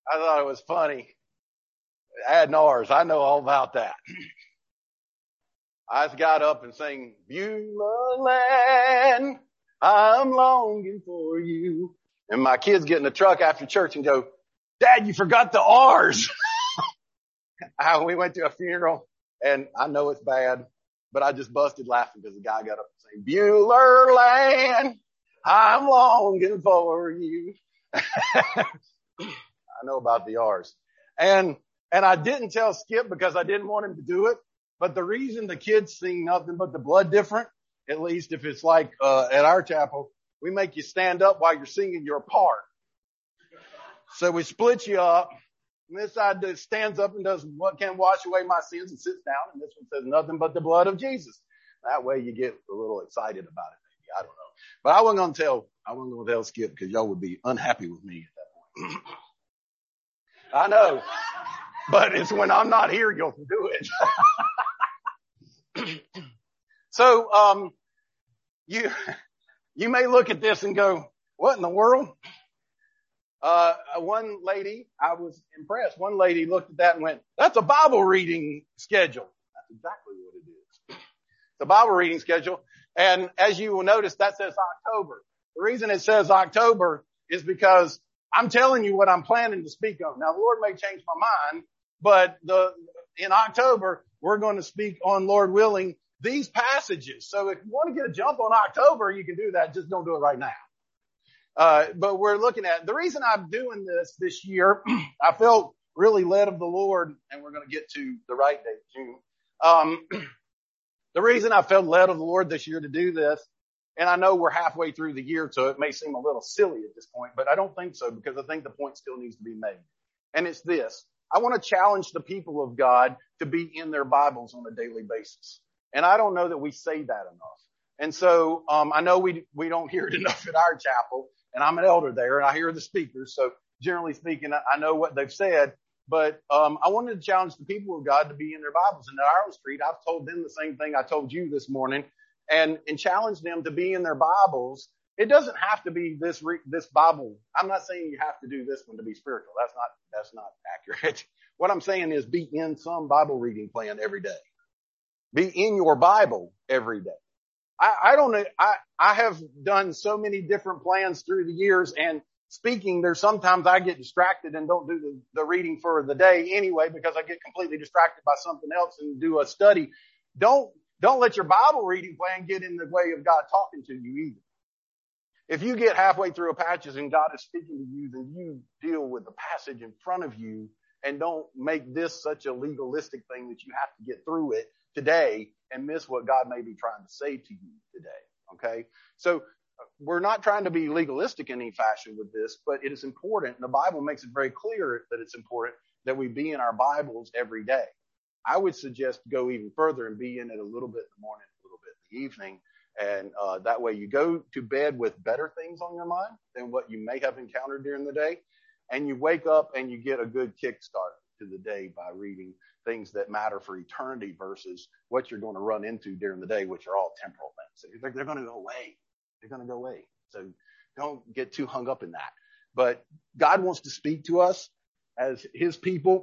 I thought it was funny. Adding R's. I know all about that. I just got up and sang, Beulah land, I'm longing for you. And my kids get in the truck after church and go, Dad, you forgot the R's. We went to a funeral, and I know it's bad, but I just busted laughing because the guy got up and sang, Beulah land, I'm longing for you. I know about the R's. And I didn't tell Skip because I didn't want him to do it. But the reason the kids sing Nothing But the Blood different, at least if it's like at our chapel, we make you stand up while you're singing your part. So we split you up. And this side stands up and does What Can Wash Away My Sins and sits down. And this one says Nothing But the Blood of Jesus. That way you get a little excited about it. Maybe. I don't know. But I wasn't going to tell Skip because y'all would be unhappy with me at that point. I know. But it's when I'm not here you'll do it. So, you may look at this and go, what in the world? One lady, I was impressed. One lady looked at that and went, that's a Bible reading schedule. That's exactly what it is. It's a Bible reading schedule. And as you will notice, that says October. The reason it says October is because I'm telling you what I'm planning to speak on. Now, the Lord may change my mind, but in October, we're going to speak on, Lord willing, these passages. So if you want to get a jump on October, you can do that. Just don't do it right now. But we're looking at the reason I'm doing this year. I felt really led of the Lord, and we're going to get to the right date, June. The reason I felt led of the Lord this year to do this, and I know we're halfway through the year, so it may seem a little silly at this point, but I don't think so because I think the point still needs to be made. And it's this. I want to challenge the people of God to be in their Bibles on a daily basis. And I don't know that we say that enough. And so, I know we don't hear it enough at our chapel, and I'm an elder there and I hear the speakers. So generally speaking, I know what they've said, but, I wanted to challenge the people of God to be in their Bibles. And at Ireland Street, I've told them the same thing I told you this morning and challenge them to be in their Bibles. It doesn't have to be this Bible. I'm not saying you have to do this one to be spiritual. That's not accurate. What I'm saying is be in some Bible reading plan every day. Be in your Bible every day. I don't know. I have done so many different plans through the years, and speaking, there's sometimes I get distracted and don't do the reading for the day anyway because I get completely distracted by something else and do a study. Don't let your Bible reading plan get in the way of God talking to you either. If you get halfway through a passage and God is speaking to you, then you deal with the passage in front of you and don't make this such a legalistic thing that you have to get through it today and miss what God may be trying to say to you today. Okay? So we're not trying to be legalistic in any fashion with this, but it is important. And the Bible makes it very clear that it's important that we be in our Bibles every day. I would suggest go even further and be in it a little bit in the morning, a little bit in the evening. And that way you go to bed with better things on your mind than what you may have encountered during the day. And you wake up and you get a good kickstart to the day by reading things that matter for eternity versus what you're going to run into during the day, which are all temporal things. They're going to go away. They're going to go away. So don't get too hung up in that. But God wants to speak to us as his people,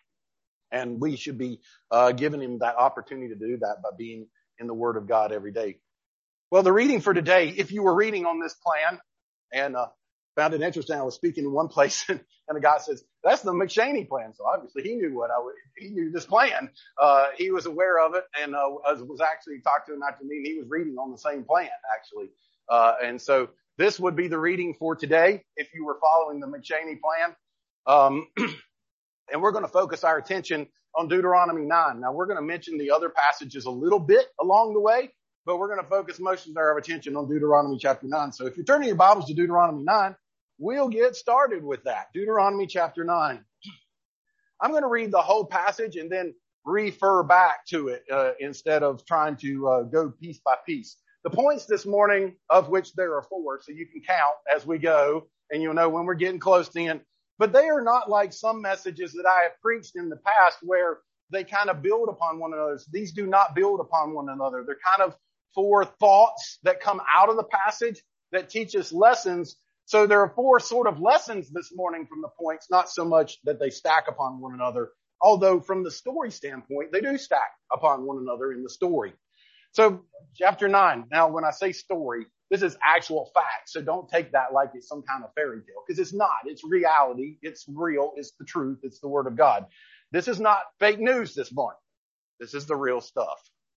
and we should be giving him that opportunity to do that by being in the Word of God every day. Well, the reading for today, if you were reading on this plan, and found it interesting, I was speaking in one place, and the guy says, that's the McShaney plan. So obviously he knew he knew this plan. He was aware of it, and was actually talking to him after me, and he was reading on the same plan, actually. And so this would be the reading for today, if you were following the McShaney plan. And we're going to focus our attention on Deuteronomy 9. Now, we're going to mention the other passages a little bit along the way, but we're going to focus most of our attention on Deuteronomy chapter 9. So if you're turning your Bibles to Deuteronomy 9, we'll get started with that. Deuteronomy chapter 9. I'm going to read the whole passage and then refer back to it instead of trying to go piece by piece. The points this morning, of which there are 4, so you can count as we go, and you'll know when we're getting close to the end. But they are not like some messages that I have preached in the past where they kind of build upon one another. These do not build upon one another. They're kind of 4 thoughts that come out of the passage that teach us lessons So there are 4 sort of lessons this morning from the points, not so much that they stack upon one another, although from the story standpoint, they do stack upon one another in the story. So chapter 9. Now, when I say story, this is actual fact. So don't take that like it's some kind of fairy tale, because it's not. It's reality. It's real. It's the truth. It's the word of God. This is not fake news this morning. This is the real stuff.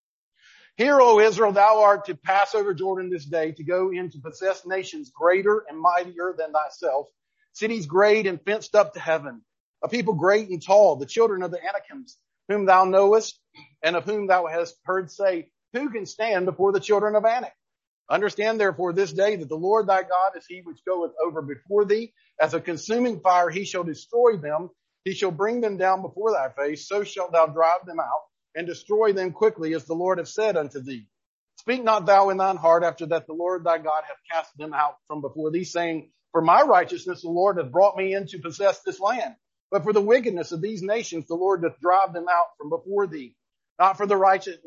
Hear, O Israel, thou art to pass over Jordan this day, to go in to possess nations greater and mightier than thyself, cities great and fenced up to heaven, a people great and tall, the children of the Anakims, whom thou knowest, and of whom thou hast heard say, who can stand before the children of Anak? Understand therefore this day that the Lord thy God is he which goeth over before thee. As a consuming fire he shall destroy them. He shall bring them down before thy face. So shalt thou drive them out and destroy them quickly, as the Lord hath said unto thee. Speak not thou in thine heart after that the Lord thy God hath cast them out from before thee, saying, for my righteousness the Lord hath brought me in to possess this land. But for the wickedness of these nations the Lord doth drive them out from before thee. Not for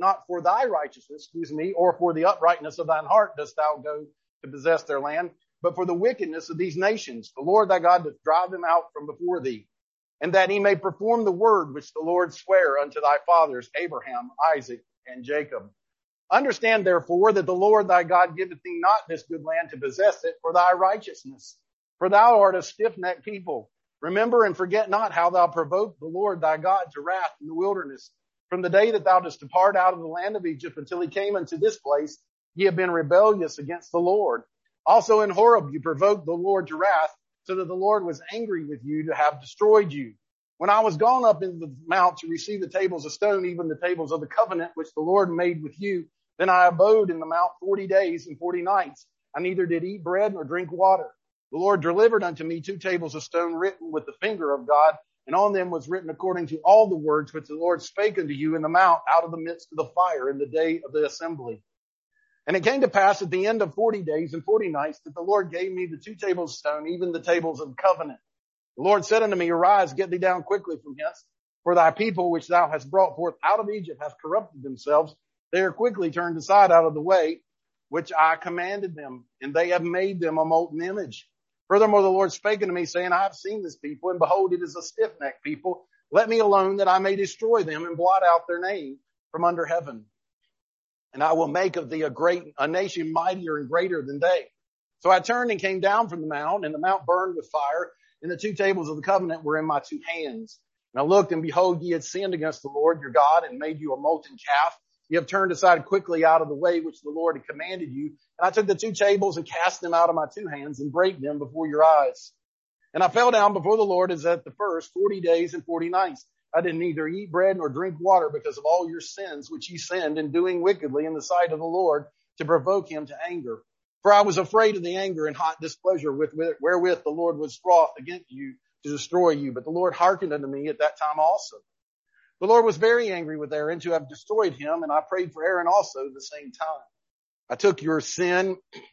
thy righteousness, or for the uprightness of thine heart dost thou go to possess their land, but for the wickedness of these nations. The Lord thy God doth drive them out from before thee, and that he may perform the word which the Lord sware unto thy fathers, Abraham, Isaac, and Jacob. Understand therefore that the Lord thy God giveth thee not this good land to possess it for thy righteousness, for thou art a stiff-necked people. Remember and forget not how thou provoked the Lord thy God to wrath in the wilderness. From the day that thou didst depart out of the land of Egypt until he came unto this place, ye have been rebellious against the Lord. Also in Horeb you provoked the Lord to wrath, so that the Lord was angry with you to have destroyed you. When I was gone up into the mount to receive the tables of stone, even the tables of the covenant which the Lord made with you, then I abode in the mount 40 days and 40 nights. I neither did eat bread nor drink water. The Lord delivered unto me 2 tables of stone written with the finger of God, and on them was written according to all the words which the Lord spake unto you in the mount out of the midst of the fire in the day of the assembly. And it came to pass at the end of 40 days and 40 nights that the Lord gave me the 2 tables of stone, even the tables of covenant. The Lord said unto me, arise, get thee down quickly from hence, for thy people which thou hast brought forth out of Egypt have corrupted themselves. They are quickly turned aside out of the way which I commanded them, and they have made them a molten image. Furthermore, the Lord spake unto me, saying, I have seen this people, and behold, it is a stiff-necked people. Let me alone, that I may destroy them and blot out their name from under heaven. And I will make of thee a nation mightier and greater than they. So I turned and came down from the mount, and the mount burned with fire, and the 2 tables of the covenant were in my 2 hands. And I looked, and behold, ye had sinned against the Lord your God, and made you a molten calf. You have turned aside quickly out of the way which the Lord had commanded you. And I took the 2 tables and cast them out of my 2 hands and brake them before your eyes. And I fell down before the Lord as at the first 40 days and 40 nights. I did neither eat bread nor drink water because of all your sins which ye sinned in doing wickedly in the sight of the Lord to provoke him to anger. For I was afraid of the anger and hot displeasure wherewith the Lord was wroth against you to destroy you. But the Lord hearkened unto me at that time also. The Lord was very angry with Aaron to have destroyed him, and I prayed for Aaron also at the same time. I took your sin,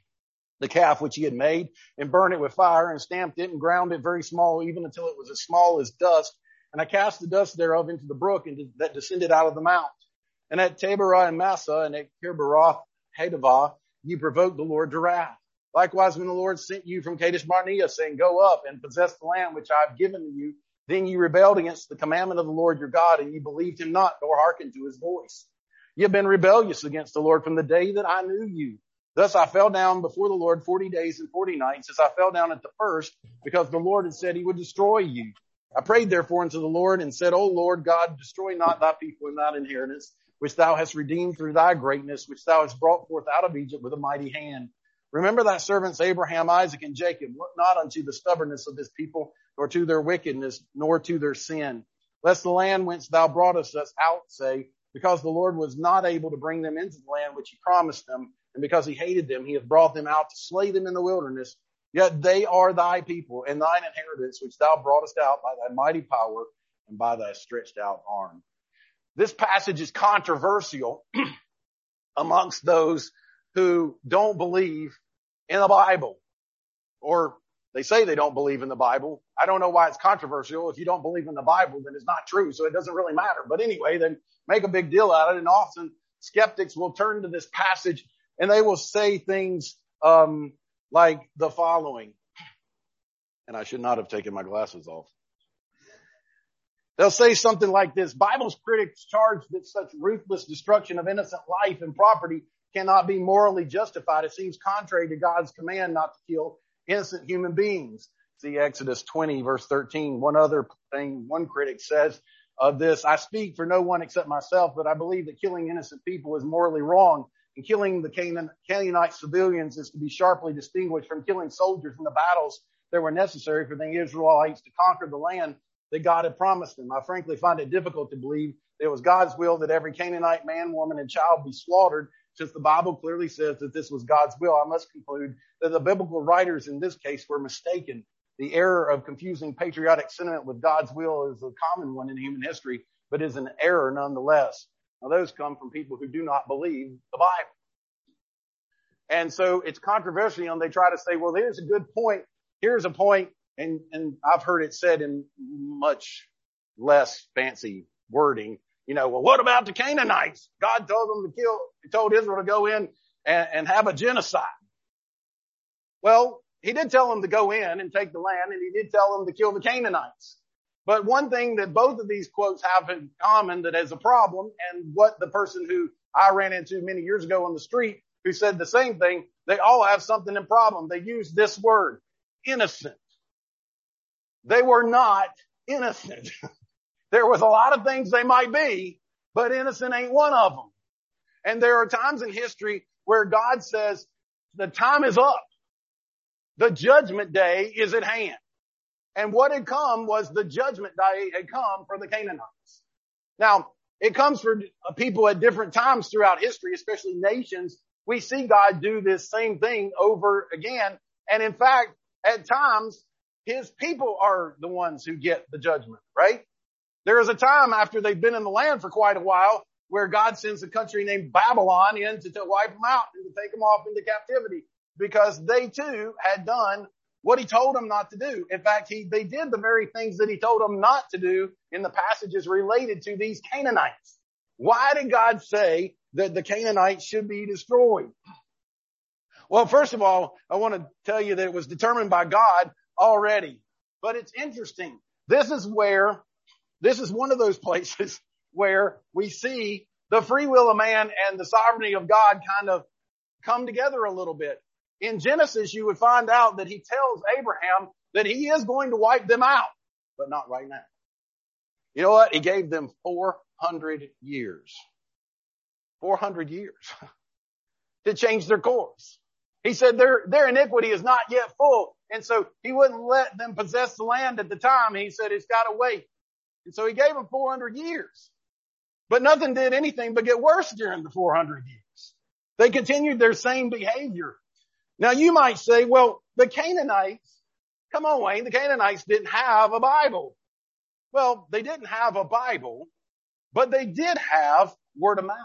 the calf which he had made, and burned it with fire, and stamped it, and ground it very small, even until it was as small as dust. And I cast the dust thereof into the brook that descended out of the mount. And at Taberah and Massah, and at Kirbaroth Hadavah, ye provoked the Lord to wrath. Likewise, when the Lord sent you from Kadesh Barnea, saying, go up and possess the land which I have given to you, then ye rebelled against the commandment of the Lord your God, and ye believed him not, nor hearkened to his voice. Ye have been rebellious against the Lord from the day that I knew you. Thus I fell down before the Lord 40 days and 40 nights, as I fell down at the first, because the Lord had said he would destroy you. I prayed therefore unto the Lord, and said, O Lord God, destroy not thy people and thine inheritance, which thou hast redeemed through thy greatness, which thou hast brought forth out of Egypt with a mighty hand. Remember thy servants Abraham, Isaac, and Jacob. Look not unto the stubbornness of this people, nor to their wickedness, nor to their sin. Lest the land whence thou broughtest us out say, because the Lord was not able to bring them into the land which he promised them, and because he hated them, he hath brought them out to slay them in the wilderness. Yet they are thy people, and thine inheritance, which thou broughtest out by thy mighty power and by thy stretched out arm. This passage is controversial amongst those who don't believe in the Bible, or they say they don't believe in the Bible. I don't know why it's controversial. If you don't believe in the Bible, then it's not true, so it doesn't really matter. But anyway, they make a big deal out of it, and often skeptics will turn to this passage and they will say things like the following. And I should not have taken my glasses off. They'll say something like this: Bible's critics charge that such ruthless destruction of innocent life and property cannot be morally justified. It seems contrary to God's command not to kill innocent human beings. See Exodus 20 verse 13. One other thing one critic says of this: I speak for no one except myself, but I believe that killing innocent people is morally wrong, and killing the Canaanite civilians is to be sharply distinguished from killing soldiers in the battles that were necessary for the Israelites to conquer the land that God had promised them. I frankly find it difficult to believe that it was God's will that every Canaanite man, woman, and child be slaughtered, since the Bible clearly says that this was God's will. I must conclude that the biblical writers in this case were mistaken. The error of confusing patriotic sentiment with God's will is a common one in human history, but is an error nonetheless. Now, those come from people who do not believe the Bible. And so it's controversial, and they try to say, well, here's a good point. Here's a point. And I've heard it said in much less fancy wording, well, what about the Canaanites? God told them to kill, he told Israel to go in and have a genocide. Well, he did tell them to go in and take the land, and he did tell them to kill the Canaanites. But one thing that both of these quotes have in common that is a problem, and what the person who I ran into many years ago on the street who said the same thing, they all have something in problem. They use this word, innocent. They were not innocent. There was a lot of things they might be, but innocent ain't one of them. And there are times in history where God says, the time is up. The judgment day is at hand. And what had come was the judgment day had come for the Canaanites. Now, it comes for people at different times throughout history, especially nations. We see God do this same thing over again. And in fact, at times, his people are the ones who get the judgment, right? There is a time after they've been in the land for quite a while where God sends a country named Babylon in to wipe them out and to take them off into captivity, because they too had done what he told them not to do. In fact, they did the very things that he told them not to do in the passages related to these Canaanites. Why did God say that the Canaanites should be destroyed? Well, first of all, I want to tell you that it was determined by God already. But it's interesting. This is one of those places where we see the free will of man and the sovereignty of God kind of come together a little bit. In Genesis, you would find out that he tells Abraham that he is going to wipe them out, but not right now. You know what? He gave them 400 years. 400 years to change their course. He said their iniquity is not yet full. And so he wouldn't let them possess the land at the time. He said it's got to wait. And so he gave them 400 years. But nothing did anything but get worse during the 400 years. They continued their same behavior. Now you might say, well, the Canaanites, come on, Wayne, the Canaanites didn't have a Bible. Well, they didn't have a Bible, but they did have word of mouth.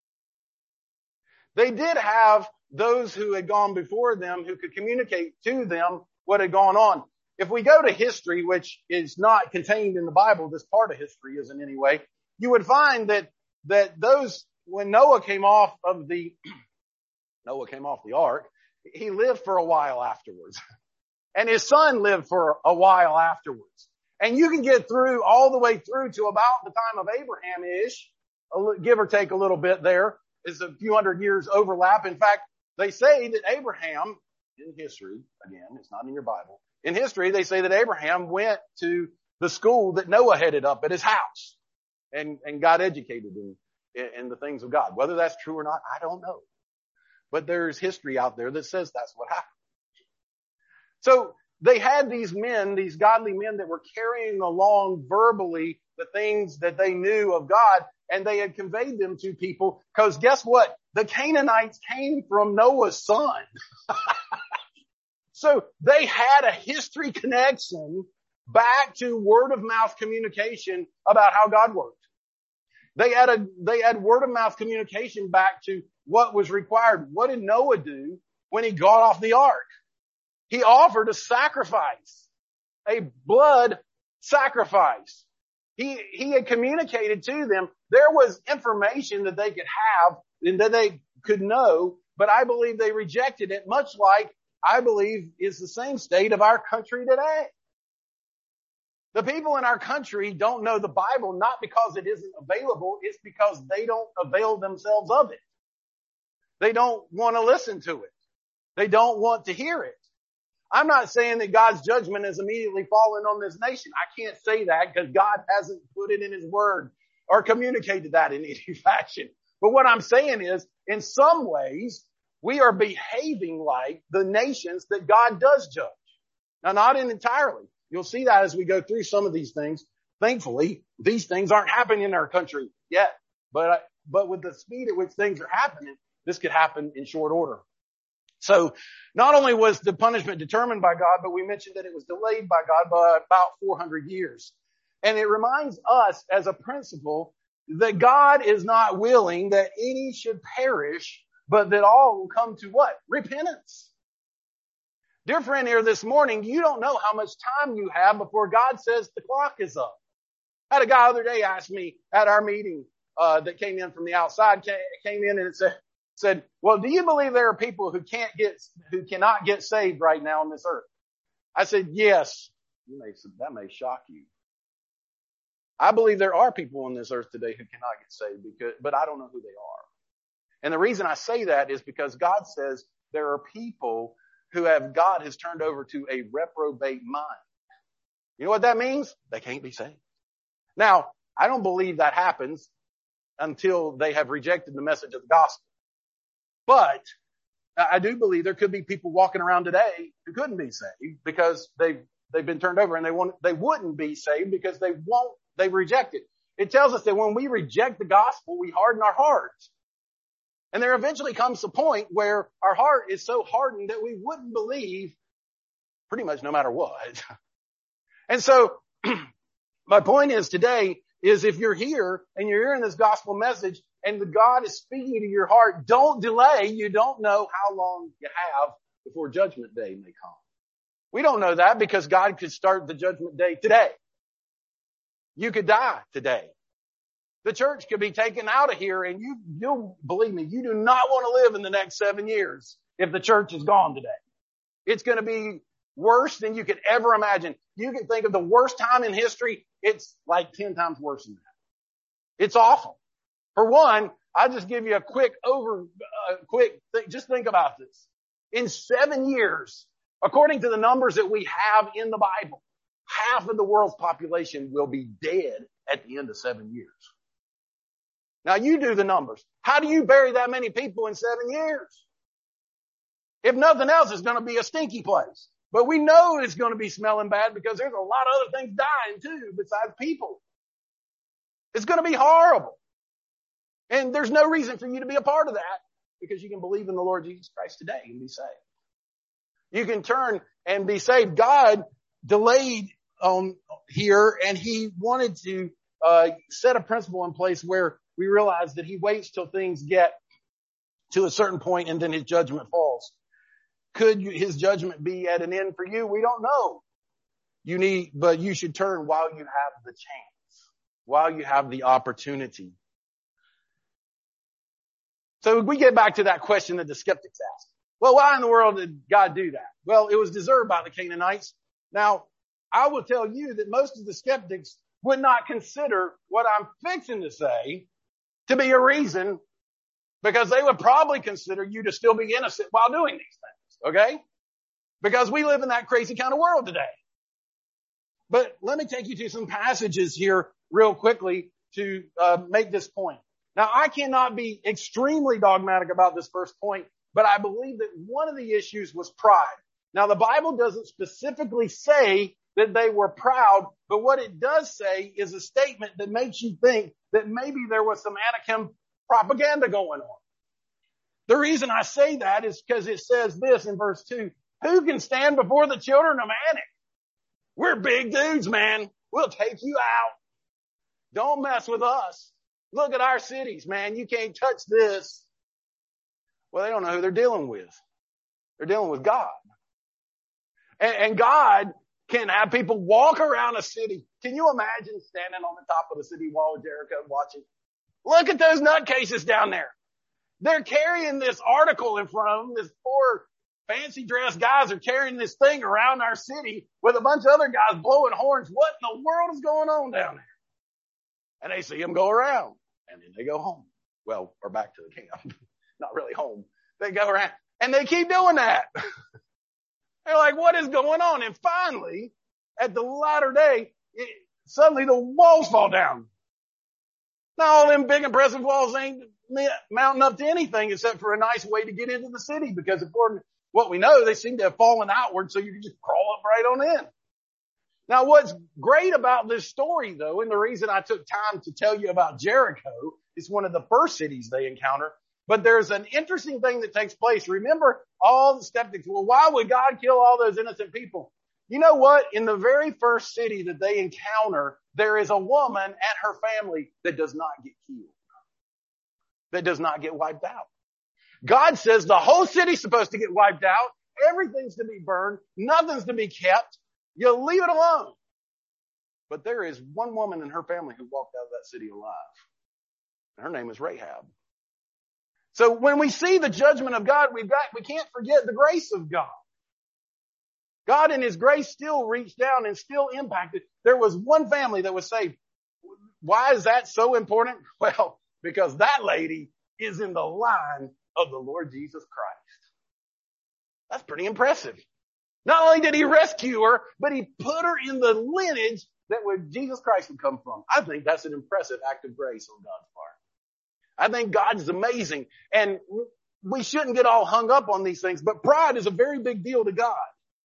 They did have those who had gone before them who could communicate to them what had gone on. If we go to history, which is not contained in the Bible, this part of history isn't anyway, you would find that those, when Noah came off the ark, he lived for a while afterwards. And his son lived for a while afterwards. And you can get through all the way through to about the time of Abraham-ish, give or take a little bit there. Is a few hundred years overlap. In fact, they say that Abraham, in history, again, it's not in your Bible. In history, they say that Abraham went to the school that Noah headed up at his house and got educated in the things of God. Whether that's true or not, I don't know. But there's history out there that says that's what happened. So they had these men, these godly men that were carrying along verbally the things that they knew of God, and they had conveyed them to people, because guess what? The Canaanites came from Noah's son. So they had a history connection back to word of mouth communication about how God worked. They had word of mouth communication back to what was required. What did Noah do when he got off the ark? He offered a sacrifice, a blood sacrifice. He had communicated to them. There was information that they could have and that they could know, but I believe they rejected it, much like I believe, is the same state of our country today. The people in our country don't know the Bible not because it isn't available, it's because they don't avail themselves of it. They don't want to listen to it. They don't want to hear it. I'm not saying that God's judgment is immediately falling on this nation. I can't say that because God hasn't put it in His Word or communicated that in any fashion. But what I'm saying is, in some ways, we are behaving like the nations that God does judge. Now, not entirely. You'll see that as we go through some of these things. Thankfully, these things aren't happening in our country yet. But with the speed at which things are happening, this could happen in short order. So not only was the punishment determined by God, but we mentioned that it was delayed by God by about 400 years. And it reminds us as a principle that God is not willing that any should perish, but that all will come to what? Repentance. Dear friend, here this morning, you don't know how much time you have before God says the clock is up. I had a guy the other day ask me at our meeting that came in from the outside, came in and it said, well, do you believe there are people who cannot get saved right now on this earth? I said, yes. That may shock you. I believe there are people on this earth today who cannot get saved, but I don't know who they are. And the reason I say that is because God says there are people who God has turned over to a reprobate mind. You know what that means? They can't be saved. Now, I don't believe that happens until they have rejected the message of the gospel. But I do believe there could be people walking around today who couldn't be saved because they've been turned over, and they wouldn't be saved because they reject it. It tells us that when we reject the gospel, we harden our hearts. And there eventually comes a point where our heart is so hardened that we wouldn't believe pretty much no matter what. And so my point is today is if you're here and you're hearing this gospel message and the God is speaking to your heart, don't delay. You don't know how long you have before judgment day may come. We don't know that because God could start the judgment day today. You could die today. The church could be taken out of here, and you'll believe me, you do not want to live in the next 7 years if the church is gone today. It's going to be worse than you could ever imagine. You can think of the worst time in history. It's like 10 times worse than that. It's awful. For one, I'll just give you a quick thing. Just think about this. In 7 years, according to the numbers that we have in the Bible, half of the world's population will be dead at the end of 7 years. Now you do the numbers. How do you bury that many people in 7 years? If nothing else, it's going to be a stinky place. But we know it's going to be smelling bad because there's a lot of other things dying too besides people. It's going to be horrible. And there's no reason for you to be a part of that because you can believe in the Lord Jesus Christ today and be saved. You can turn and be saved. God delayed here, and He wanted to set a principle in place where we realize that He waits till things get to a certain point and then His judgment falls. Could His judgment be at an end for you? We don't know. But you should turn while you have the chance, while you have the opportunity. So we get back to that question that the skeptics asked. Well, why in the world did God do that? Well, it was deserved by the Canaanites. Now, I will tell you that most of the skeptics would not consider what I'm fixing to say to be a reason, because they would probably consider you to still be innocent while doing these things, okay? Because we live in that crazy kind of world today. But let me take you to some passages here real quickly to make this point. Now, I cannot be extremely dogmatic about this first point, but I believe that one of the issues was pride. Now, the Bible doesn't specifically say that they were proud, but what it does say is a statement that makes you think that maybe there was some Anakim propaganda going on. The reason I say that is because it says this in verse 2, who can stand before the children of Anak? We're big dudes, man. We'll take you out. Don't mess with us. Look at our cities, man. You can't touch this. Well, they don't know who they're dealing with. They're dealing with God. And God can have people walk around a city. Can you imagine standing on the top of the city wall of Jericho watching? Look at those nutcases down there. They're carrying this article in front of them, this poor fancy dressed guys are carrying this thing around our city with a bunch of other guys blowing horns. What in the world is going on down there? And they see them go around and then they go home. Well, or back to the camp. Not really home. They go around and they keep doing that. They're like, what is going on? And finally, at the latter day, suddenly the walls fall down. Now all them big impressive walls ain't mounting up to anything except for a nice way to get into the city, because according to what we know, they seem to have fallen outward, so you can just crawl up right on in. Now what's great about this story though, and the reason I took time to tell you about Jericho, it's one of the first cities they encounter, but there's an interesting thing that takes place. Remember all the skeptics, well, why would God kill all those innocent people? You know what? In the very first city that they encounter, there is a woman and her family that does not get killed, that does not get wiped out. God says the whole city's supposed to get wiped out. Everything's to be burned. Nothing's to be kept. You leave it alone. But there is one woman and her family who walked out of that city alive. And her name is Rahab. So when we see the judgment of God, we can't forget the grace of God. God in His grace still reached down and still impacted. There was one family that was saved. Why is that so important? Well, because that lady is in the line of the Lord Jesus Christ. That's pretty impressive. Not only did He rescue her, but He put her in the lineage that where Jesus Christ would come from. I think that's an impressive act of grace on God's part. I think God is amazing, and we shouldn't get all hung up on these things, but pride is a very big deal to God.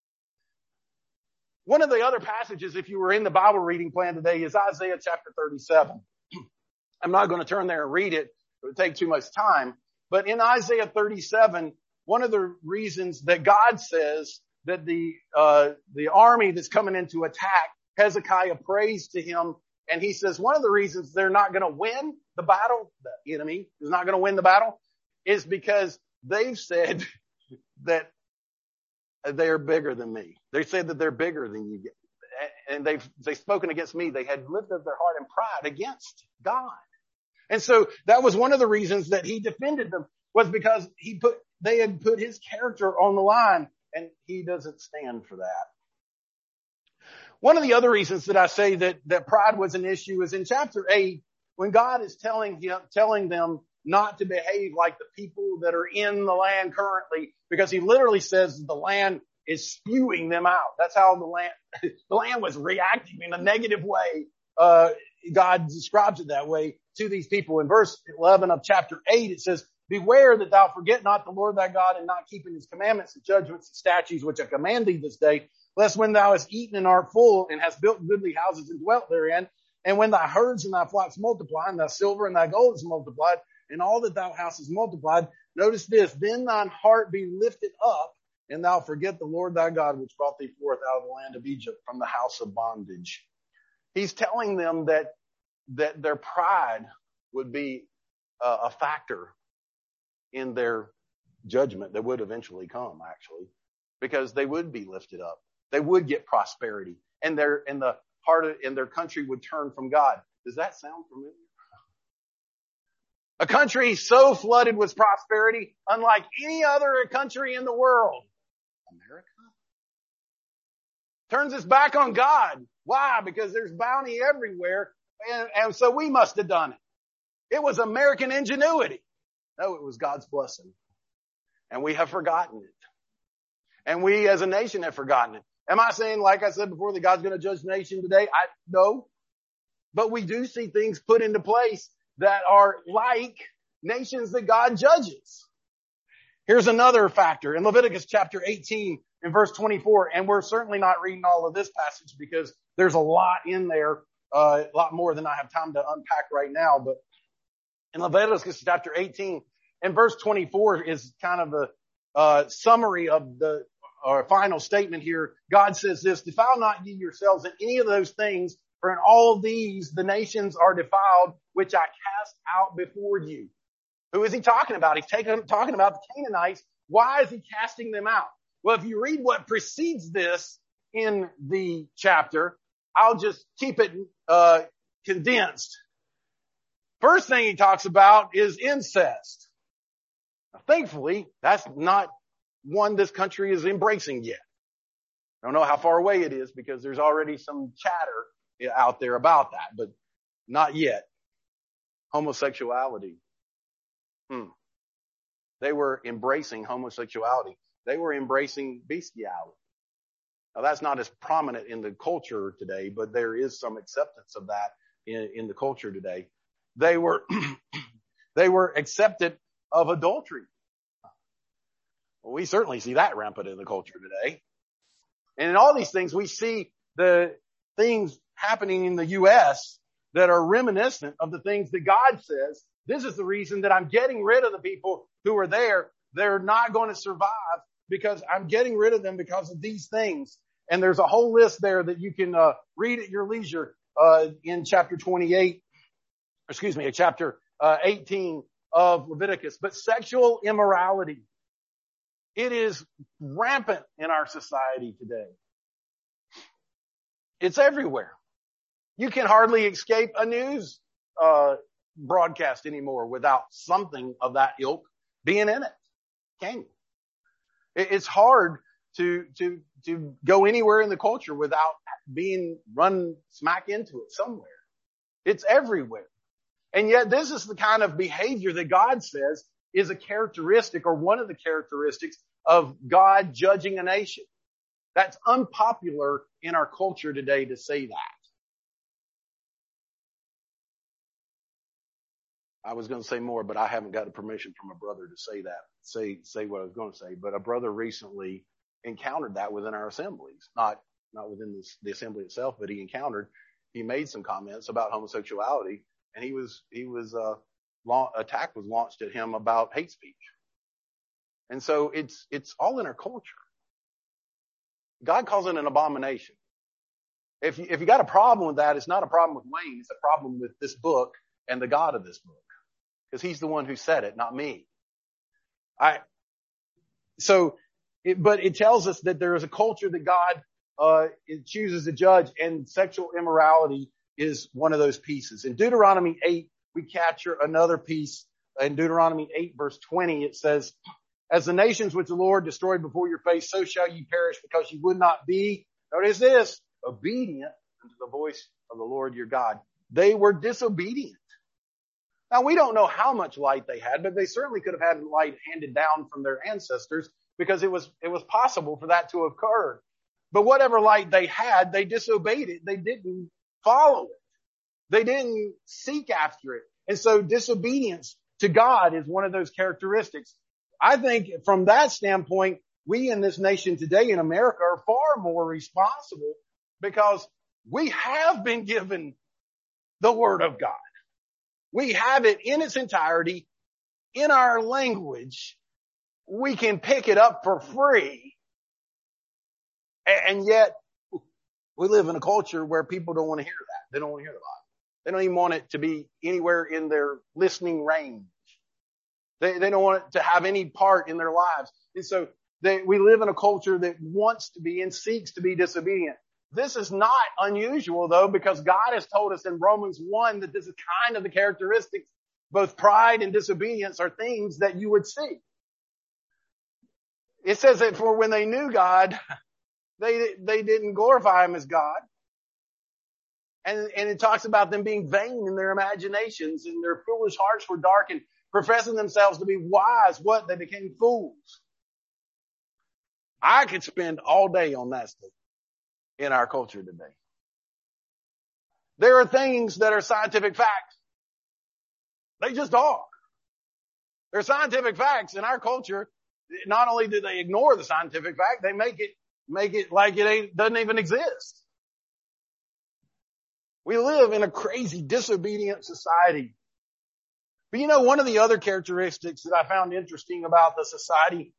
One of the other passages, if you were in the Bible reading plan today, is Isaiah chapter 37. I'm not going to turn there and read it. It would take too much time. But in Isaiah 37, one of the reasons that God says that the army that's coming in to attack, Hezekiah prays to Him, and he says one of the reasons they're not going to win the battle, the enemy is not going to win the battle, is because they've said that they're bigger than me. They said that they're bigger than you. And they've spoken against me. They had lifted their heart in pride against God. And so that was one of the reasons that He defended them, was because they had put His character on the line, and He doesn't stand for that. One of the other reasons that I say that pride was an issue is in chapter 8, when God is telling them not to behave like the people that are in the land currently, because He literally says the land is spewing them out. That's how the land was reacting in a negative way. God describes it that way to these people. In verse 11 of chapter 8, it says, beware that thou forget not the Lord thy God, and not keeping His commandments and judgments and statutes, which I command thee this day, lest when thou hast eaten and art full, and hast built goodly houses and dwelt therein, and when thy herds and thy flocks multiply, and thy silver and thy gold is multiplied, and all that thou hast is multiplied, notice this, then thine heart be lifted up, and thou forget the Lord thy God, which brought thee forth out of the land of Egypt from the house of bondage. He's telling them that their pride would be a factor in their judgment that would eventually come, actually, because they would be lifted up. They would get prosperity, and their country would turn from God. Does that sound familiar? A country so flooded with prosperity, unlike any other country in the world. America turns its back on God. Why? Because there's bounty everywhere, and so we must have done it. It was American ingenuity. No, it was God's blessing. And we have forgotten it. And we as a nation have forgotten it. Am I saying, like I said before, that God's going to judge the nation today? No. But we do see things put into place that are like nations that God judges. Here's another factor in Leviticus chapter 18 in verse 24. And we're certainly not reading all of this passage because there's a lot in there, a lot more than I have time to unpack right now. But in Leviticus chapter 18 and verse 24 is kind of a summary of the final statement here. God says this, defile not ye yourselves in any of those things, for in all of these the nations are defiled, which I cast out before you. Who is He talking about? He's talking about the Canaanites. Why is He casting them out? Well, if you read what precedes this in the chapter, I'll just keep it condensed. First thing He talks about is incest. Now, thankfully, that's not one this country is embracing yet. I don't know how far away it is because there's already some chatter out there about that, but not yet. Homosexuality. They were embracing homosexuality. They were embracing bestiality. Now that's not as prominent in the culture today, but there is some acceptance of that in the culture today. They were accepted of adultery. Well, we certainly see that rampant in the culture today. And in all these things, we see the things happening in the U.S. that are reminiscent of the things that God says. This is the reason that I'm getting rid of the people who are there. They're not going to survive because I'm getting rid of them because of these things. And there's a whole list there that you can read at your leisure in chapter 18 of Leviticus. But sexual immorality, it is rampant in our society today. It's everywhere. You can hardly escape a news broadcast anymore without something of that ilk being in it. Can you? It's hard to go anywhere in the culture without being run smack into it somewhere. It's everywhere. And yet this is the kind of behavior that God says is a characteristic or one of the characteristics of God judging a nation. That's unpopular in our culture today to say that. I was going to say more, but I haven't got a permission from a brother to say that, say what I was going to say. But a brother recently encountered that within our assemblies, not within the assembly itself, but he made some comments about homosexuality, and attack was launched at him about hate speech. And so it's all in our culture. God calls it an abomination. If you got a problem with that, it's not a problem with Wayne. It's a problem with this book and the God of this book. Because he's the one who said it, not me. But it tells us that there is a culture that God chooses to judge, and sexual immorality is one of those pieces. In Deuteronomy 8, we capture another piece. In Deuteronomy 8 verse 20, it says, "As the nations which the Lord destroyed before your face, so shall you perish, because you would not be," notice this, "obedient unto the voice of the Lord your God." They were disobedient. Now, we don't know how much light they had, but they certainly could have had light handed down from their ancestors, because it was possible for that to occur. But whatever light they had, they disobeyed it. They didn't follow it. They didn't seek after it. And so disobedience to God is one of those characteristics. I think from that standpoint, we in this nation today in America are far more responsible, because we have been given the Word of God. We have it in its entirety in our language. We can pick it up for free. And yet we live in a culture where people don't want to hear that. They don't want to hear the Bible. They don't even want it to be anywhere in their listening range. They don't want it to have any part in their lives. And so we live in a culture that wants to be and seeks to be disobedient. This is not unusual, though, because God has told us in Romans 1 that this is kind of the characteristics. Both pride and disobedience are things that you would see. It says that for when they knew God, they didn't glorify Him as God. And it talks about them being vain in their imaginations, and their foolish hearts were darkened, professing themselves to be wise. What? They became fools. I could spend all day on that stuff in our culture today. There are things that are scientific facts. They just are. They're scientific facts in our culture. Not only do they ignore the scientific fact, they make it like it doesn't even exist. We live in a crazy, disobedient society. But one of the other characteristics that I found interesting about the society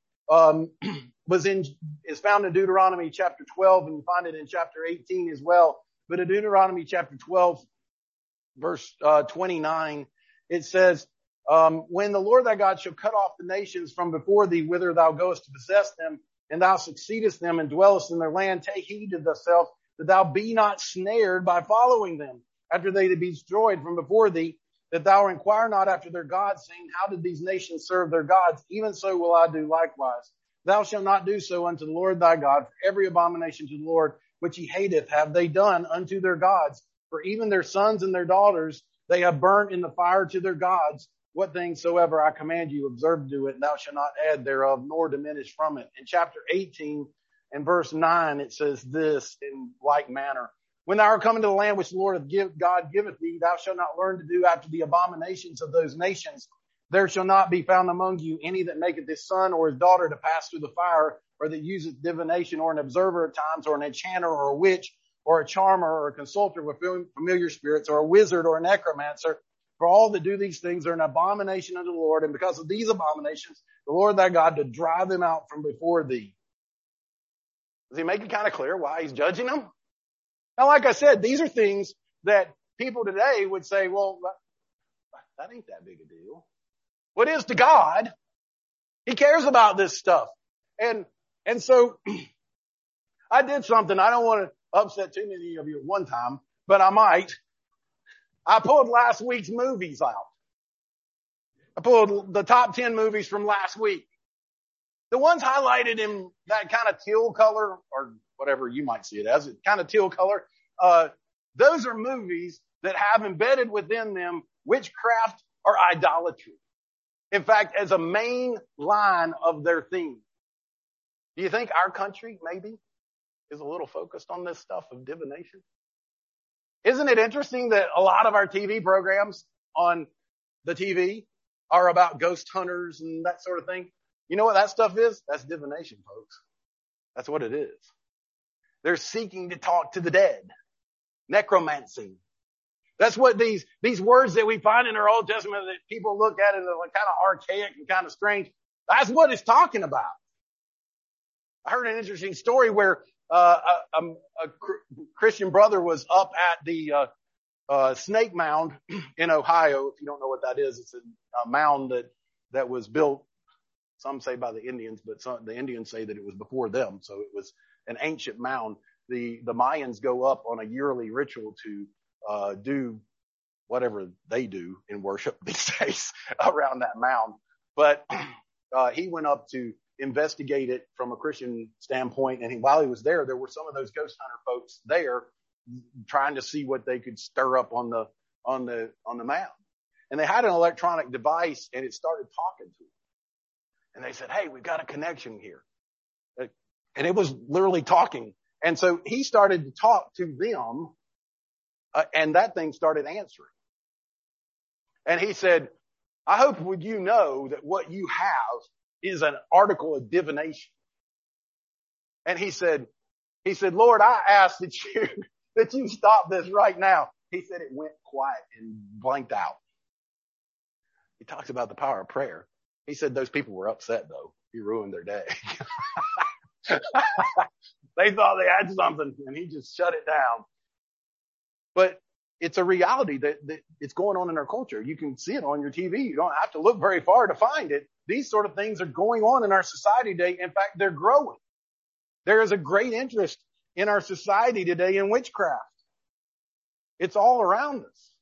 is found in Deuteronomy chapter 12, and you find it in chapter 18 as well. But in Deuteronomy chapter 12, verse 29, it says, "When the Lord thy God shall cut off the nations from before thee, whither thou goest to possess them, and thou succeedest them and dwellest in their land, take heed to thyself that thou be not snared by following them, after they be destroyed from before thee, that thou inquire not after their gods, saying, how did these nations serve their gods? Even so will I do likewise. Thou shalt not do so unto the Lord thy God, for every abomination to the Lord which he hateth have they done unto their gods. For even their sons and their daughters they have burnt in the fire to their gods. What things soever I command you, observe to do it, and thou shalt not add thereof, nor diminish from it. In chapter 18 and verse 9, it says this in like manner. When thou art come into the land which the Lord God giveth thee, thou shalt not learn to do after the abominations of those nations. There shall not be found among you any that maketh his son or his daughter to pass through the fire, or that useth divination, or an observer of times, or an enchanter, or a witch, or a charmer, or a consulter with familiar spirits, or a wizard, or a necromancer. For all that do these things are an abomination unto the Lord, and because of these abominations, the Lord thy God to drive them out from before thee. Does he make it kind of clear why he's judging them? Now, like I said, these are things that people today would say, well, that ain't that big a deal. What is to God? He cares about this stuff. And so I did something. I don't want to upset too many of you at one time, but I might. I pulled last week's movies out. I pulled the top 10 movies from last week. The ones highlighted in that kind of teal color, or whatever you might see it as, kind of teal color, those are movies that have embedded within them witchcraft or idolatry. In fact, as a main line of their theme. Do you think our country maybe is a little focused on this stuff of divination? Isn't it interesting that a lot of our TV programs on the TV are about ghost hunters and that sort of thing? You know what that stuff is? That's divination, folks. That's what it is. They're seeking to talk to the dead. Necromancy. That's what these words that we find in our Old Testament that people look at and they're like kind of archaic and kind of strange. That's what it's talking about. I heard an interesting story where a Christian brother was up at the Snake Mound in Ohio. If you don't know what that is, it's a mound that was built, some say by the Indians, but the Indians say that it was before them. So it was an ancient mound. The Mayans go up on a yearly ritual to do whatever they do in worship these days around that mound. But he went up to investigate it from a Christian standpoint, and while he was there were some of those ghost hunter folks there trying to see what they could stir up on the mound. And they had an electronic device, and it started talking to him. And they said, "Hey, we've got a connection here." And it was literally talking. And so he started to talk to them, and that thing started answering. And he said, "I hope would you know that what you have is an article of divination." And he said, "Lord, I ask that you stop this right now." He said it went quiet and blanked out. He talks about the power of prayer. He said those people were upset though. He ruined their day. They thought they had something and he just shut it down. But it's a reality that it's going on in our culture. You can see it on your TV. You don't have to look very far to find it. These sort of things are going on in our society today. In fact, they're growing. There is a great interest in our society today in witchcraft. It's all around us.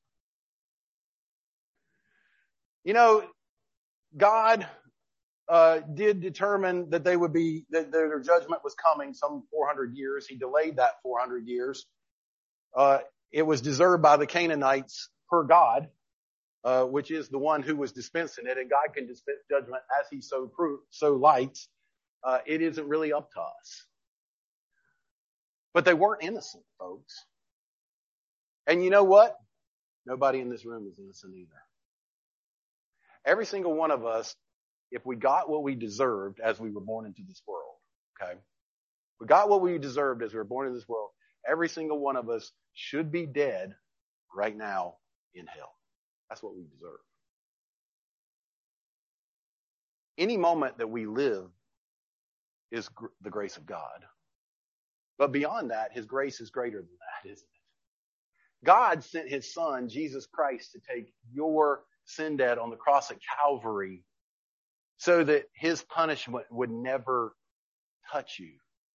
You know, God did determine that that their judgment was coming some 400 years. He delayed that 400 years. It was deserved by the Canaanites per God, which is the one who was dispensing it, and God can dispense judgment as he so likes. It isn't really up to us. But they weren't innocent, folks. And you know what? Nobody in this room is innocent either. Every single one of us, if we got what we deserved as we were born into this world, okay? We got what we deserved as we were born into this world. Every single one of us should be dead right now in hell. That's what we deserve. Any moment that we live is the grace of God. But beyond that, his grace is greater than that, isn't it? God sent his son, Jesus Christ, to take your sin debt on the cross at Calvary so that his punishment would never touch you.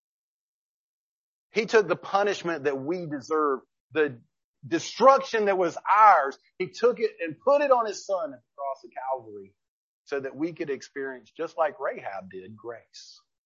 He took the punishment that we deserve, the destruction that was ours. He took it and put it on his son at the cross of Calvary so that we could experience, just like Rahab did, grace.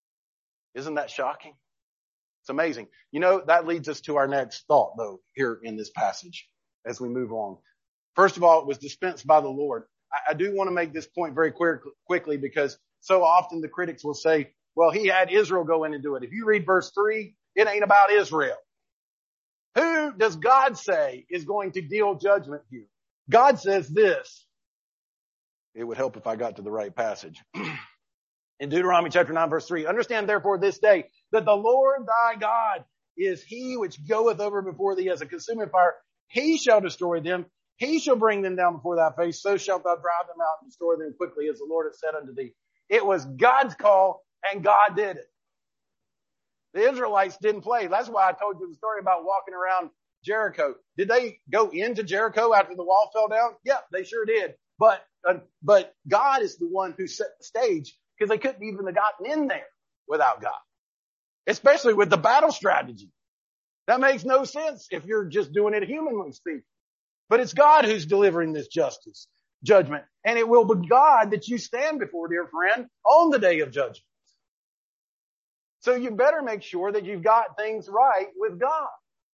Isn't that shocking? It's amazing. You know, that leads us to our next thought, though, here in this passage as we move on. First of all, it was dispensed by the Lord. I do want to make this point very quickly because so often the critics will say, well, he had Israel go in and do it. If you read verse 3, it ain't about Israel. Who does God say is going to deal judgment here? God says this. It would help if I got to the right passage. In Deuteronomy chapter 9 verse 3, understand therefore this day that the Lord thy God is he which goeth over before thee as a consuming fire. He shall destroy them. He shall bring them down before thy face. So shalt thou drive them out and destroy them quickly as the Lord hath said unto thee. It was God's call and God did it. The Israelites didn't play. That's why I told you the story about walking around Jericho. Did they go into Jericho after the wall fell down? Yep, they sure did. But God is the one who set the stage because they couldn't even have gotten in there without God. Especially with the battle strategy. That makes no sense if you're just doing it humanly speaking. But it's God who's delivering this judgment. And it will be God that you stand before, dear friend, on the day of judgment. So you better make sure that you've got things right with God.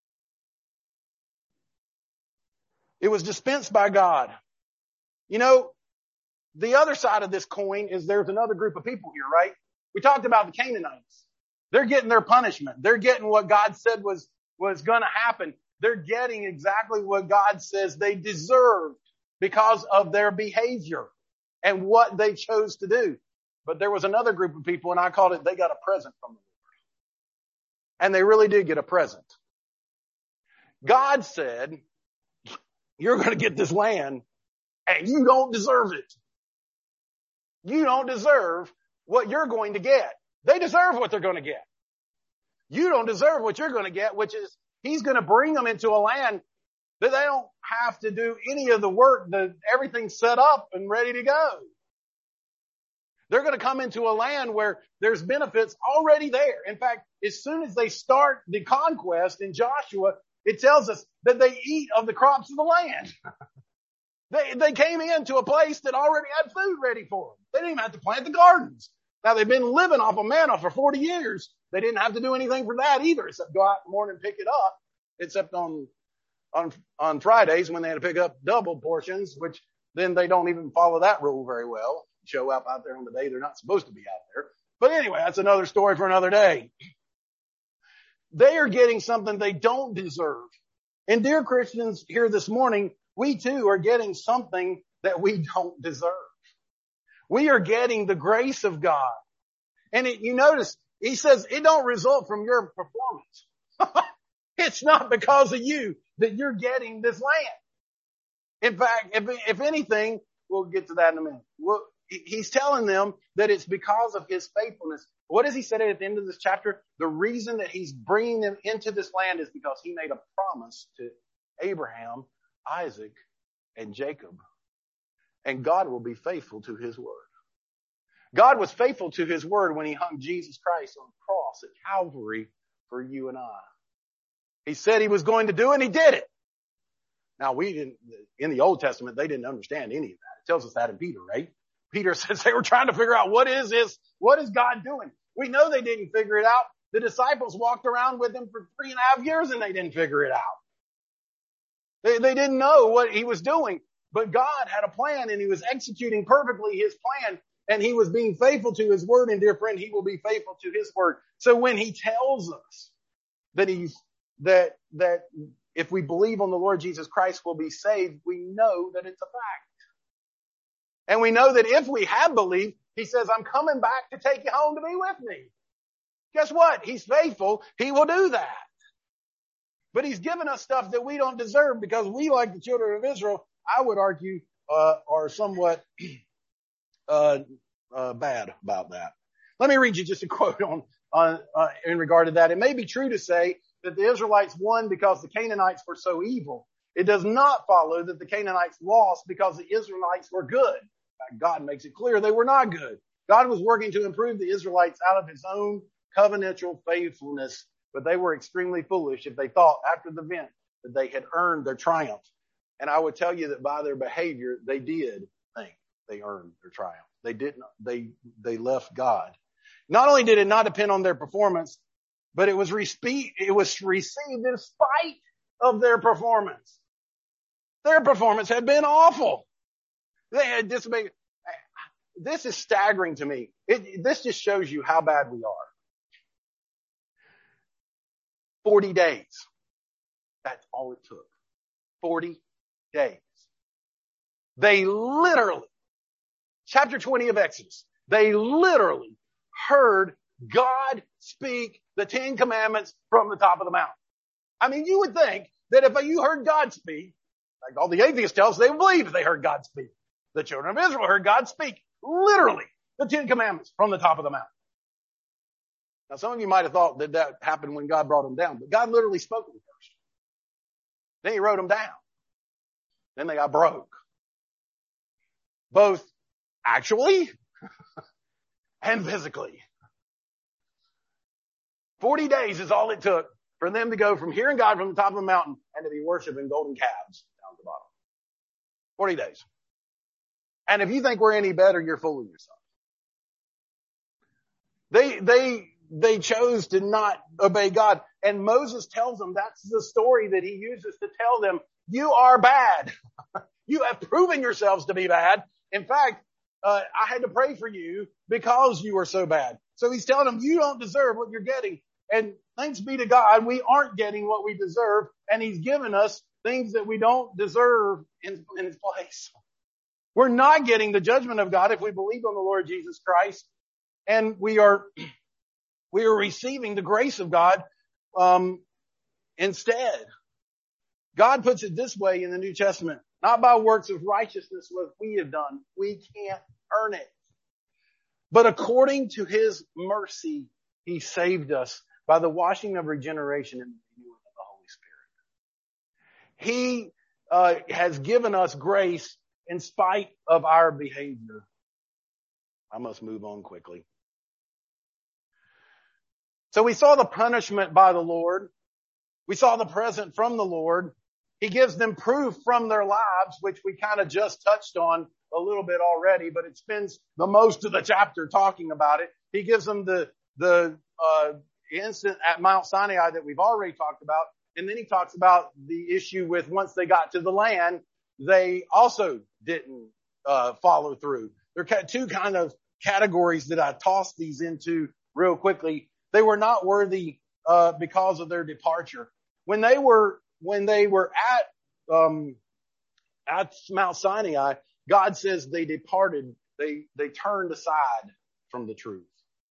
It was dispensed by God. You know, the other side of this coin is there's another group of people here, right? We talked about the Canaanites. They're getting their punishment. They're getting what God said was going to happen. They're getting exactly what God says they deserved because of their behavior and what they chose to do. But there was another group of people, and I called it, they got a present from the Lord. And they really did get a present. God said, you're going to get this land, and you don't deserve it. You don't deserve what you're going to get. They deserve what they're going to get. You don't deserve what you're going to get, which is he's going to bring them into a land that they don't have to do any of the work, everything's set up and ready to go. They're going to come into a land where there's benefits already there. In fact, as soon as they start the conquest in Joshua, it tells us that they eat of the crops of the land. They came into a place that already had food ready for them. They didn't even have to plant the gardens. Now they've been living off of manna for 40 years. They didn't have to do anything for that either, except go out in the morning and pick it up, except on Fridays when they had to pick up double portions, which then they don't even follow that rule very well. Show up out there on the day they're not supposed to be out there. But anyway, that's another story for another day. They are getting something they don't deserve. And dear Christians, here this morning, we too are getting something that we don't deserve. We are getting the grace of God. And you notice, he says it don't result from your performance. It's not because of you that you're getting this land. In fact, if anything, we'll get to that in a minute. He's telling them that it's because of his faithfulness. What does he say at the end of this chapter? The reason that he's bringing them into this land is because he made a promise to Abraham, Isaac, and Jacob. And God will be faithful to his word. God was faithful to his word when he hung Jesus Christ on the cross at Calvary for you and I. He said he was going to do it, and he did it. Now, in the Old Testament, they didn't understand any of that. It tells us that in Peter, right? Peter says they were trying to figure out what is this? What is God doing? We know they didn't figure it out. The disciples walked around with him for 3.5 years and they didn't figure it out. They didn't know what he was doing, but God had a plan and he was executing perfectly his plan and he was being faithful to his word. And dear friend, he will be faithful to his word. So when he tells us that if we believe on the Lord Jesus Christ, we'll be saved, we know that it's a fact. And we know that if we have believed, he says, I'm coming back to take you home to be with me. Guess what? He's faithful. He will do that. But he's given us stuff that we don't deserve because we, like the children of Israel, I would argue, are somewhat bad about that. Let me read you just a quote in regard to that. It may be true to say that the Israelites won because the Canaanites were so evil. It does not follow that the Canaanites lost because the Israelites were good. God makes it clear they were not good. God was working to improve the Israelites out of his own covenantal faithfulness, but they were extremely foolish if they thought after the event that they had earned their triumph. And I would tell you that by their behavior, they did think they earned their triumph. They didn't. They left God. Not only did it not depend on their performance, but it was received in spite of their performance. Their performance had been awful. They had disobeyed. This is staggering to me. This just shows you how bad we are. 40 days. That's all it took. 40 days. They literally, chapter 20 of Exodus, they literally heard God speak the 10 Commandments from the top of the mountain. I mean, you would think that if you heard God speak, like all the atheists tell us, they believe they heard God speak. The children of Israel heard God speak literally the 10 Commandments from the top of the mountain. Now, some of you might have thought that that happened when God brought them down, but God literally spoke them first. Then he wrote them down. Then they got broke. Both actually and physically. 40 days is all it took for them to go from hearing God from the top of the mountain and to be worshiping golden calves down at the bottom. 40 days. And if you think we're any better, you're fooling yourself. They chose to not obey God. And Moses tells them that's the story that he uses to tell them, you are bad. You have proven yourselves to be bad. In fact, I had to pray for you because you are so bad. So he's telling them, you don't deserve what you're getting. And thanks be to God, we aren't getting what we deserve. And he's given us things that we don't deserve in his place. We're not getting the judgment of God if we believe on the Lord Jesus Christ. And we are receiving the grace of God, instead. God puts it this way in the New Testament, not by works of righteousness what we have done. We can't earn it. But according to his mercy, he saved us by the washing of regeneration and the renewing of the Holy Spirit. He has given us grace in spite of our behavior. I must move on quickly. So we saw the punishment by the Lord. We saw the present from the Lord. He gives them proof from their lives, which we kind of just touched on a little bit already, but it spends the most of the chapter talking about it. He gives them the incident at Mount Sinai that we've already talked about. And then he talks about the issue with once they got to the land, they also didn't follow through. There are two kind of categories that I tossed these into real quickly. They were not worthy because of their departure. When they were at Mount Sinai, God says they departed. They turned aside from the truth.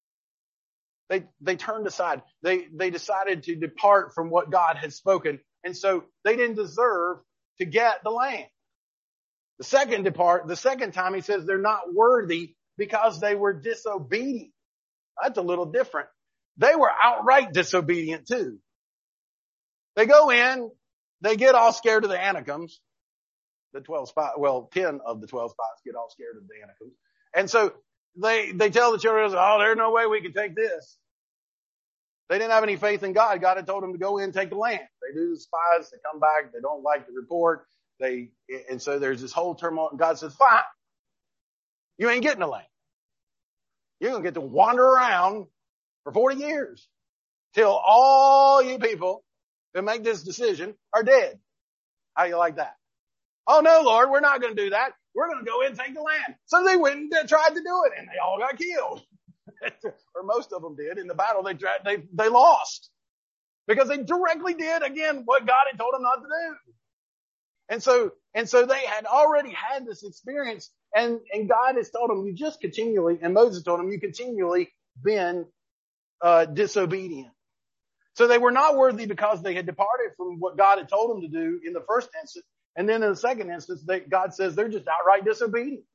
They turned aside. They decided to depart from what God had spoken. And so they didn't deserve to get the land. The second time he says they're not worthy because they were disobedient. That's a little different. They were outright disobedient too. They go in, they get all scared of the Anakims. The 10 of the 12 spies get all scared of the Anakims. And so they tell the children, oh, there's no way we can take this. They didn't have any faith in God. God had told them to go in and take the land. They do the spies, they come back, they don't like the report. And so there's this whole turmoil, and God says, fine. You ain't getting the land. You're going to get to wander around for 40 years till all you people that make this decision are dead. How do you like that? Oh no, Lord, we're not going to do that. We're going to go in and take the land. So they went and tried to do it, and they all got killed. Or most of them did. In the battle, they lost. Because they directly did, again, what God had told them not to do. And so they had already had this experience, and God has told them, and Moses told them, you continually been disobedient. So they were not worthy because they had departed from what God had told them to do in the first instance. And then in the second instance, God says they're just outright disobedient.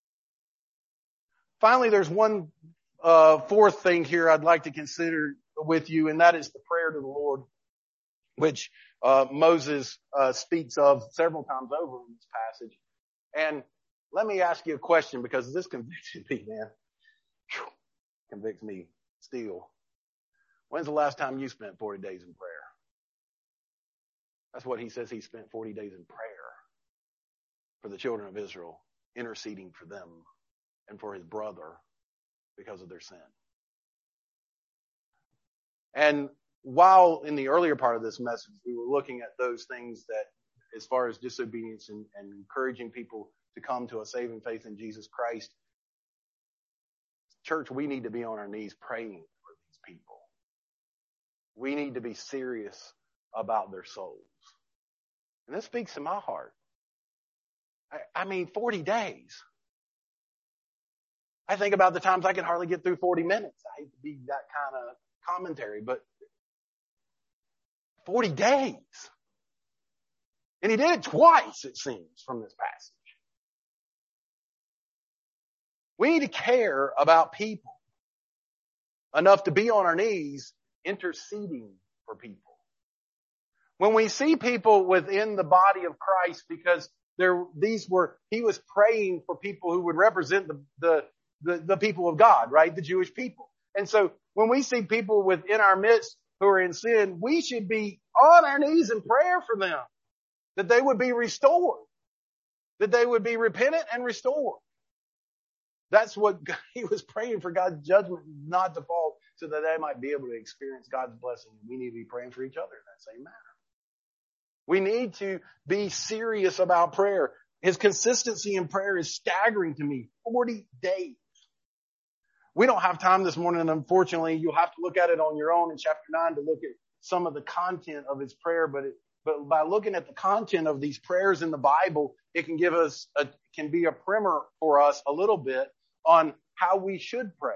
Finally, there's one fourth thing here I'd like to consider with you, and that is the prayer to the Lord, which Moses speaks of several times over in this passage. And let me ask you a question, because this convicts me, man. Convicts me still. When's the last time you spent 40 days in prayer? That's what he says. He spent 40 days in prayer for the children of Israel, interceding for them and for his brother because of their sin. And while in the earlier part of this message, we were looking at those things that, as far as disobedience and encouraging people to come to a saving faith in Jesus Christ, church, we need to be on our knees praying for these people. We need to be serious about their souls. And this speaks to my heart. I mean, 40 days. I think about the times I can hardly get through 40 minutes. I hate to be that kind of commentary, but 40 days. And he did it twice, it seems, from this passage. We need to care about people enough to be on our knees interceding for people. When we see people within the body of Christ, because he was praying for people who would represent the people of God, right? The Jewish people. And so when we see people within our midst who are in sin, we should be on our knees in prayer for them, that they would be restored, that they would be repentant and restored. That's what he was praying for, God's judgment not to fall, so that they might be able to experience God's blessing. We need to be praying for each other in that same manner. We need to be serious about prayer. His consistency in prayer is staggering to me. 40 days. We don't have time this morning, and unfortunately, you'll have to look at it on your own in chapter 9 to look at some of the content of his prayer. But by looking at the content of these prayers in the Bible, it can can be a primer for us a little bit on how we should pray.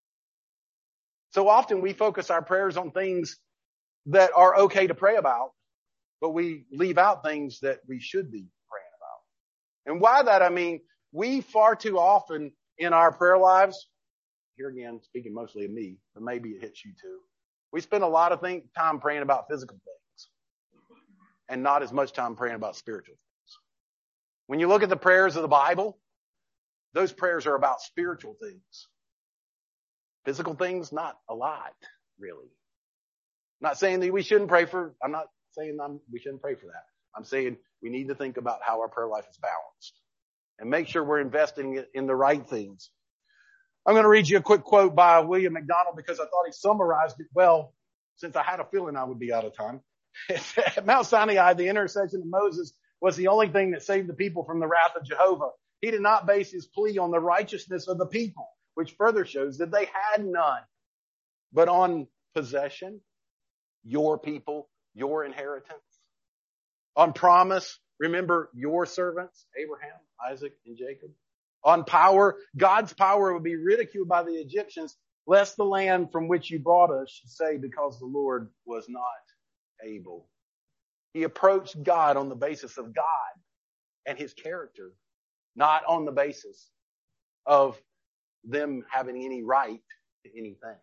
So often we focus our prayers on things that are okay to pray about, but we leave out things that we should be praying about. And by that, I mean, we far too often in our prayer lives, here again, speaking mostly of me, but maybe it hits you too, we spend a lot of time praying about physical things and not as much time praying about spiritual things. When you look at the prayers of the Bible, those prayers are about spiritual things. Physical things, not a lot, really. I'm not saying that we shouldn't pray for, I'm not saying we shouldn't pray for that. I'm saying we need to think about how our prayer life is balanced and make sure we're investing it in the right things. I'm going to read you a quick quote by William MacDonald because I thought he summarized it well, since I had a feeling I would be out of time. At Mount Sinai, the intercession of Moses was the only thing that saved the people from the wrath of Jehovah. He did not base his plea on the righteousness of the people, which further shows that they had none, but on possession, your people, your inheritance, on promise. Remember your servants, Abraham, Isaac, and Jacob. On power, God's power would be ridiculed by the Egyptians, lest the land from which you brought us should say, because the Lord was not able. He approached God on the basis of God and his character, not on the basis of them having any right to anything.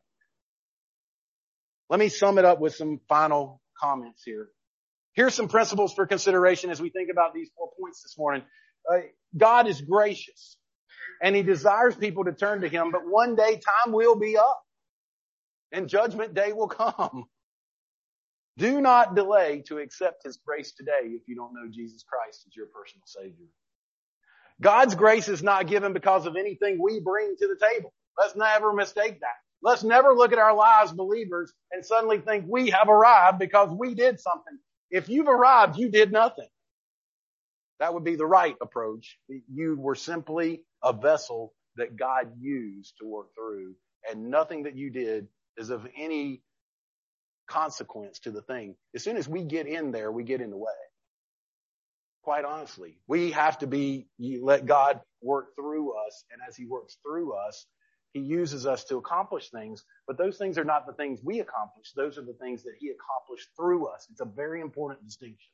Let me sum it up with some final comments here. Here's some principles for consideration as we think about these 4 points this morning. God is gracious and he desires people to turn to him, but one day time will be up and judgment day will come. Do not delay to accept his grace today if you don't know Jesus Christ as your personal Savior. God's grace is not given because of anything we bring to the table. Let's never mistake that. Let's never look at our lives, believers, and suddenly think we have arrived because we did something. If you've arrived, you did nothing. That would be the right approach. You were simply a vessel that God used to work through, and nothing that you did is of any consequence to the thing. As soon as we get in there, we get in the way. Quite honestly, we have to let God work through us, and as he works through us, he uses us to accomplish things, but those things are not the things we accomplish. Those are the things that he accomplished through us. It's a very important distinction.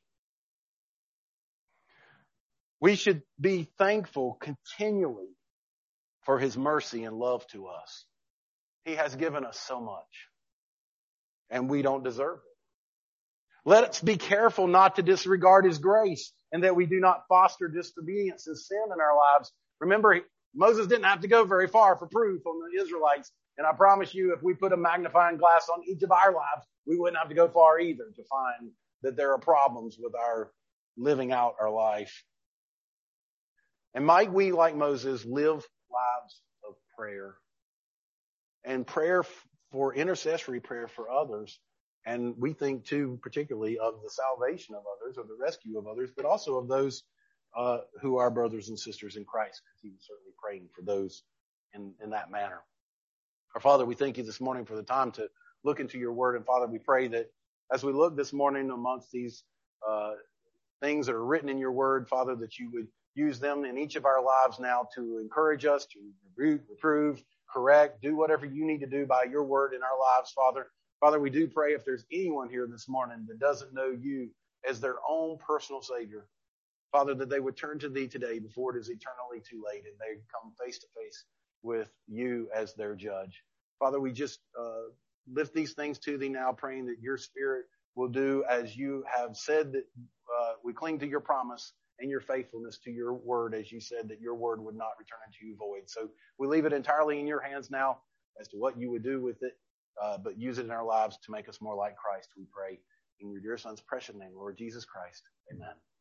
We should be thankful continually for his mercy and love to us. He has given us so much, and we don't deserve it. Let us be careful not to disregard his grace and that we do not foster disobedience and sin in our lives. Remember, Moses didn't have to go very far for proof on the Israelites. And I promise you, if we put a magnifying glass on each of our lives, we wouldn't have to go far either to find that there are problems with our living out our life. And might we, like Moses, live lives of prayer. And prayer for intercessory prayer for others. And we think too, particularly of the salvation of others or the rescue of others, but also of those who are brothers and sisters in Christ, because he was certainly praying for those in that manner. Our Father, we thank you this morning for the time to look into your word. And Father, we pray that as we look this morning amongst these things that are written in your word, Father, that you would use them in each of our lives now to encourage us, to reprove, correct, do whatever you need to do by your word in our lives, Father. Father, we do pray if there's anyone here this morning that doesn't know you as their own personal Savior, Father, that they would turn to thee today before it is eternally too late and they come face to face with you as their judge. Father, we just lift these things to thee now, praying that your Spirit will do as you have said, that we cling to your promise and your faithfulness to your word, as you said that your word would not return unto you void. So we leave it entirely in your hands now as to what you would do with it, but use it in our lives to make us more like Christ, we pray. In your dear Son's precious name, Lord Jesus Christ. Amen.